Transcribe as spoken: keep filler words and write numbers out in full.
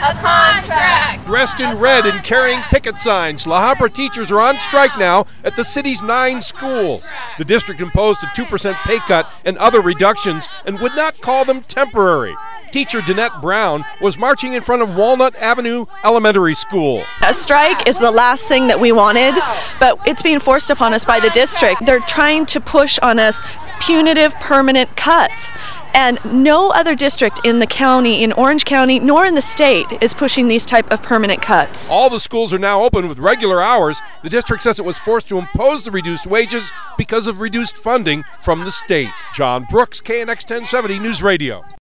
a contract. Dressed in red and carrying picket signs, La Habra teachers are on strike now at the city's nine schools. The district imposed a two percent pay cut and other reductions and would not call them temporary. Teacher Danette Brown was marching in front of Walnut Avenue Elementary School. A strike is the last thing that we wanted, but it's being forced upon us by the district. They're trying to push on us punitive permanent cuts. And no other district in the county, in Orange County, nor in the state, is pushing these type of permanent cuts. All the schools are now open with regular hours. The district says it was forced to impose the reduced wages because of reduced funding from the state. John Brooks, K N X ten seventy News Radio.